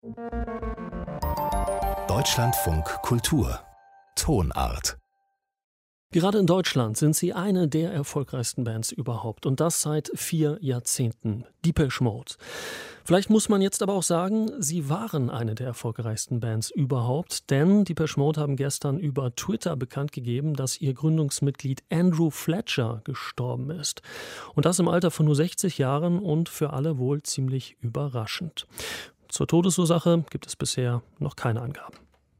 Deutschlandfunk Kultur Tonart. Gerade in Deutschland sind sie eine der erfolgreichsten Bands überhaupt und das seit 4 Jahrzehnten. Depeche Mode. Vielleicht muss man jetzt aber auch sagen, sie waren eine der erfolgreichsten Bands überhaupt, denn Depeche Mode haben gestern über Twitter bekannt gegeben, dass ihr Gründungsmitglied Andrew Fletcher gestorben ist. Und das im Alter von nur 60 Jahren und für alle wohl ziemlich überraschend. Zur Todesursache gibt es bisher noch keine Angaben.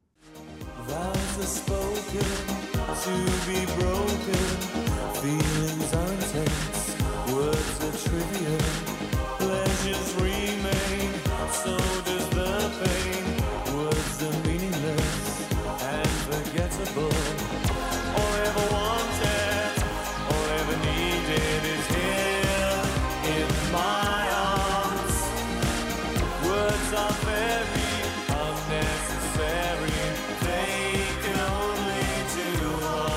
To be broken, feelings are intense, words are trivial, pleasures remain, so does the pain, words are meaningless and forgettable, all I ever wanted, all I ever needed is here in my arms, words are very unnecessary, they can only do harm.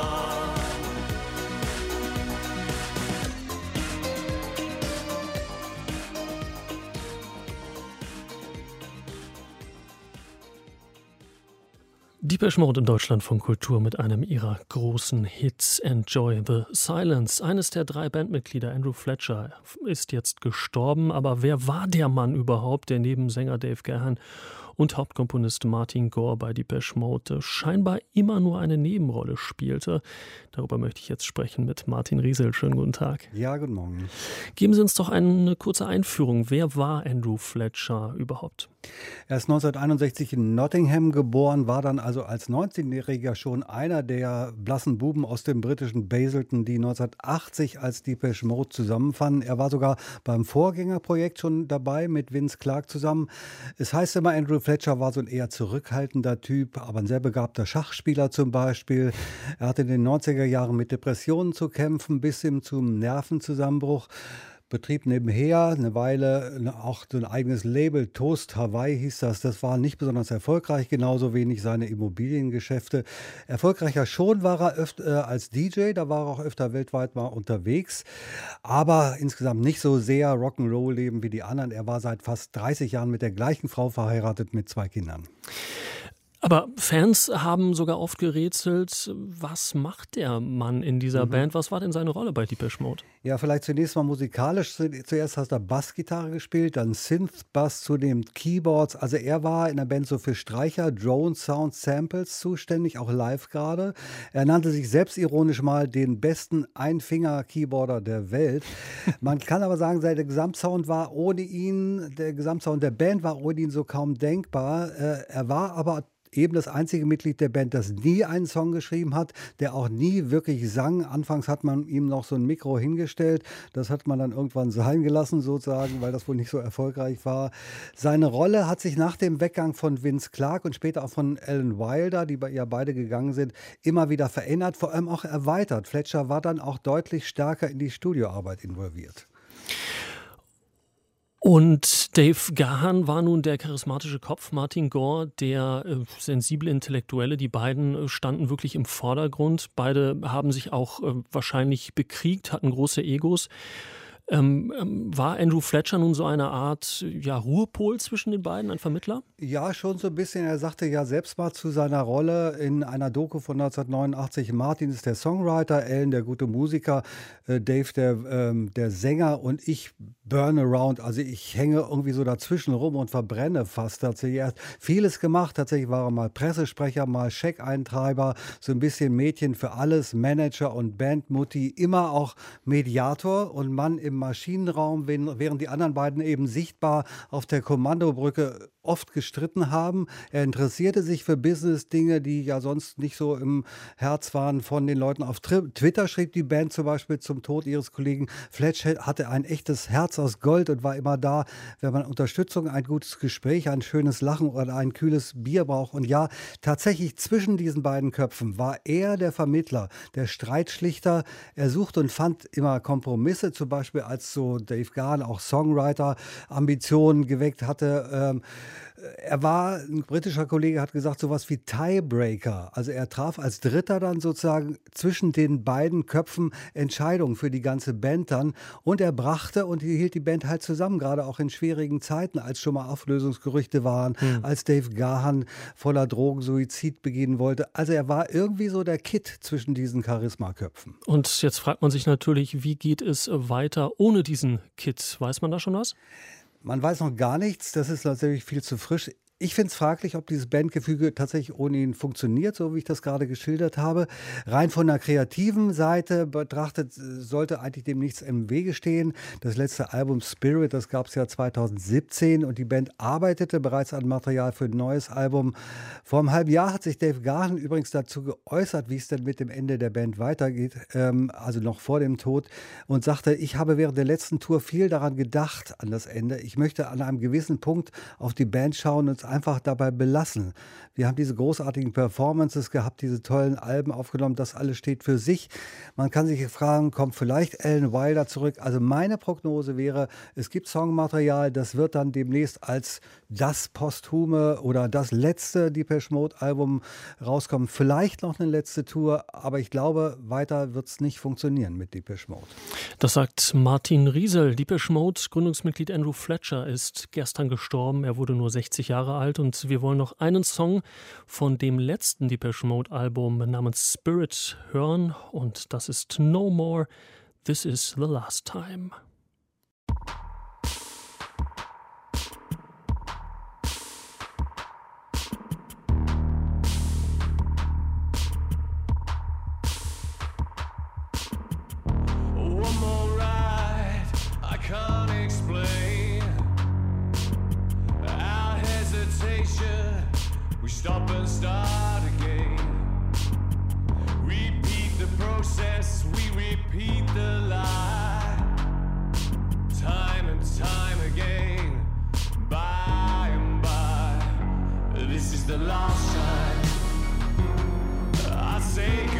Depeche Mode in Deutschland von Kultur mit einem ihrer großen Hits, Enjoy the Silence. Eines der 3 Bandmitglieder, Andrew Fletcher, ist jetzt gestorben. Aber wer war der Mann überhaupt, der neben Sänger Dave Gahan und Hauptkomponist Martin Gore bei Depeche Mode scheinbar immer nur eine Nebenrolle spielte? Darüber möchte ich jetzt sprechen mit Martin Riesel. Schönen guten Tag. Ja, guten Morgen. Geben Sie uns doch eine kurze Einführung. Wer war Andrew Fletcher überhaupt? Er ist 1961 in Nottingham geboren, war dann also als 19-Jähriger schon einer der blassen Buben aus dem britischen Basildon, die 1980 als Depeche Mode zusammenfanden. Er war sogar beim Vorgängerprojekt schon dabei mit Vince Clarke zusammen. Es heißt immer, Andrew Fletcher war so ein eher zurückhaltender Typ, aber ein sehr begabter Schachspieler zum Beispiel. Er hatte in den 90er Jahren mit Depressionen zu kämpfen, bis hin zum Nervenzusammenbruch. Betrieb nebenher eine Weile auch so ein eigenes Label, Toast Hawaii hieß das. Das war nicht besonders erfolgreich, genauso wenig seine Immobiliengeschäfte. Erfolgreicher schon war er öfter als DJ, da war er auch öfter weltweit mal unterwegs. Aber insgesamt nicht so sehr Rock'n'Roll-Leben wie die anderen. Er war seit fast 30 Jahren mit der gleichen Frau verheiratet mit 2 Kindern. Aber Fans haben sogar oft gerätselt, was macht der Mann in dieser Band? Was war denn seine Rolle bei Depeche Mode? Ja, vielleicht zunächst mal musikalisch. Zuerst hat er Bassgitarre gespielt, dann Synth-Bass, zunehmend Keyboards. Also er war in der Band so für Streicher, Drone Sound, Samples zuständig, auch live gerade. Er nannte sich selbstironisch mal den besten Einfinger-Keyboarder der Welt. Man kann aber sagen, der Gesamtsound war ohne ihn, der Gesamtsound der Band war ohne ihn so kaum denkbar. Er war aber eben das einzige Mitglied der Band, das nie einen Song geschrieben hat, der auch nie wirklich sang. Anfangs hat man ihm noch so ein Mikro hingestellt. Das hat man dann irgendwann sein gelassen sozusagen, weil das wohl nicht so erfolgreich war. Seine Rolle hat sich nach dem Weggang von Vince Clarke und später auch von Alan Wilder, die ja beide gegangen sind, immer wieder verändert, vor allem auch erweitert. Fletcher war dann auch deutlich stärker in die Studioarbeit involviert. Und Dave Gahan war nun der charismatische Kopf, Martin Gore, der sensible Intellektuelle. Die beiden standen wirklich im Vordergrund. Beide haben sich auch wahrscheinlich bekriegt, hatten große Egos. War Andrew Fletcher nun so eine Art Ruhepol zwischen den beiden, ein Vermittler? Ja, schon so ein bisschen. Er sagte ja selbst mal zu seiner Rolle in einer Doku von 1989, Martin ist der Songwriter, Alan der gute Musiker, Dave der Sänger und ich burn around, also ich hänge irgendwie so dazwischen rum und verbrenne fast tatsächlich. Er hat vieles gemacht, tatsächlich war er mal Pressesprecher, mal Scheck-Eintreiber, so ein bisschen Mädchen für alles, Manager und Bandmutti, immer auch Mediator und Mann im Maschinenraum, während die anderen beiden eben sichtbar auf der Kommandobrücke oft gestritten haben. Er interessierte sich für Business-Dinge, die ja sonst nicht so im Herz waren von den Leuten. Auf Twitter schrieb die Band zum Beispiel zum Tod ihres Kollegen, Fletcher hatte ein echtes Herz aus Gold und war immer da, wenn man Unterstützung, ein gutes Gespräch, ein schönes Lachen oder ein kühles Bier braucht. Und ja, tatsächlich zwischen diesen beiden Köpfen war er der Vermittler, der Streitschlichter. Er suchte und fand immer Kompromisse, zum Beispiel als so Dave Gahan auch Songwriter-Ambitionen geweckt hatte. Er war, ein britischer Kollege hat gesagt, sowas wie Tiebreaker. Also er traf als Dritter dann sozusagen zwischen den beiden Köpfen Entscheidungen für die ganze Band dann. Und er brachte und hielt die Band halt zusammen, gerade auch in schwierigen Zeiten, als schon mal Auflösungsgerüchte waren, als Dave Gahan voller Drogensuizid begehen wollte. Also er war irgendwie so der Kit zwischen diesen Charismaköpfen. Und jetzt fragt man sich natürlich, wie geht es weiter ohne diesen Kit? Weiß man da schon was? Man weiß noch gar nichts, das ist natürlich viel zu frisch. Ich finde es fraglich, ob dieses Bandgefüge tatsächlich ohne ihn funktioniert, so wie ich das gerade geschildert habe. Rein von der kreativen Seite betrachtet sollte eigentlich dem nichts im Wege stehen. Das letzte Album Spirit, das gab es ja 2017 und die Band arbeitete bereits an Material für ein neues Album. Vor einem halben Jahr hat sich Dave Gahan übrigens dazu geäußert, wie es denn mit dem Ende der Band weitergeht, also noch vor dem Tod, und sagte, ich habe während der letzten Tour viel daran gedacht, an das Ende. Ich möchte an einem gewissen Punkt auf die Band schauen und einfach dabei belassen. Wir haben diese großartigen Performances gehabt, diese tollen Alben aufgenommen, das alles steht für sich. Man kann sich fragen, kommt vielleicht Alan Wilder zurück? Also meine Prognose wäre, es gibt Songmaterial, das wird dann demnächst als das posthume oder das letzte Depeche Mode Album rauskommen. Vielleicht noch eine letzte Tour, aber ich glaube, weiter wird es nicht funktionieren mit Depeche Mode. Das sagt Martin Riesel. Depeche Mode Gründungsmitglied Andrew Fletcher ist gestern gestorben. Er wurde nur 60 Jahre alt und wir wollen noch einen Song von dem letzten Depeche Mode Album namens Spirit hören und das ist No More, This Is the Last Time. One more ride, I can't explain our hesitation. We stop and start again. Repeat the process, we repeat the lie. Time and time again, by and by. This is the last time I say